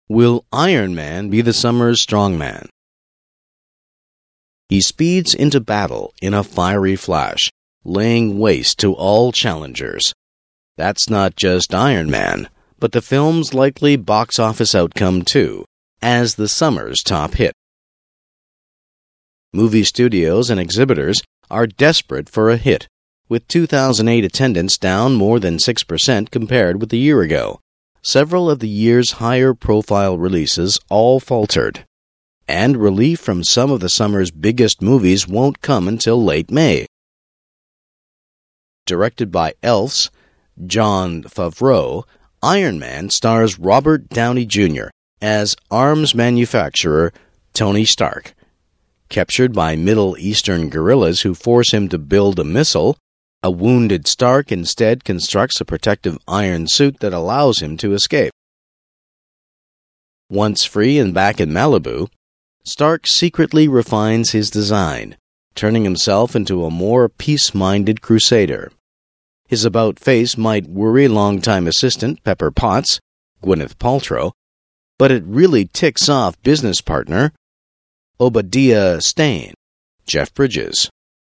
Will Iron Man be the summer's strongman? He speeds into battle in a fiery flash, laying waste to all challengers. That's not just Iron Man, but the film's likely box office outcome too, as the summer's top hit. Movie studios and exhibitors are desperate for a hit, with 2008 attendance down more than 6% compared with a year ago. Several of the year's higher-profile releases all faltered, and relief from some of the summer's biggest movies won't come until late May. Directed by Elf's Jon Favreau, Iron Man stars Robert Downey Jr. as arms manufacturer Tony Stark. Captured by Middle Eastern guerrillas who force him to build a missile, a wounded Stark instead constructs a protective iron suit that allows him to escape. Once free and back in Malibu, Stark secretly refines his design, turning himself into a more peace-minded crusader. His about-face might worry longtime assistant Pepper Potts, Gwyneth Paltrow, but it really ticks off business partner Obadiah Stane, Jeff Bridges.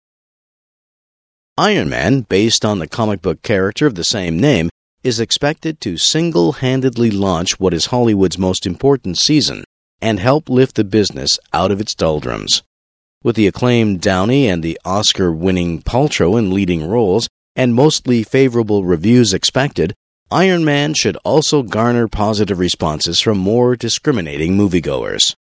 Iron Man, based on the comic book character of the same name, is expected to single-handedly launch what is Hollywood's most important season and help lift the business out of its doldrums. With the acclaimed Downey and the Oscar-winning Paltrow in leading roles and mostly favorable reviews expected, Iron Man should also garner positive responses from more discriminating moviegoers.